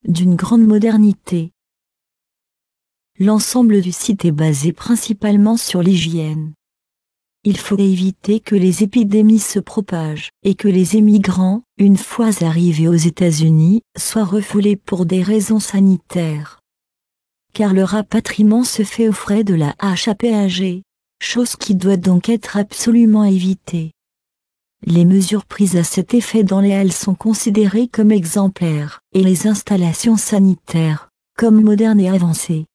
d'une grande modernité. L'ensemble du site est basé principalement sur l'hygiène. Il faut éviter que les épidémies se propagent et que les émigrants, une fois arrivés aux États-Unis, soient refoulés pour des raisons sanitaires. Car le rapatriement se fait aux frais de la HAPAG, chose qui doit donc être absolument évitée. Les mesures prises à cet effet dans les halles sont considérées comme exemplaires, et les installations sanitaires, comme modernes et avancées.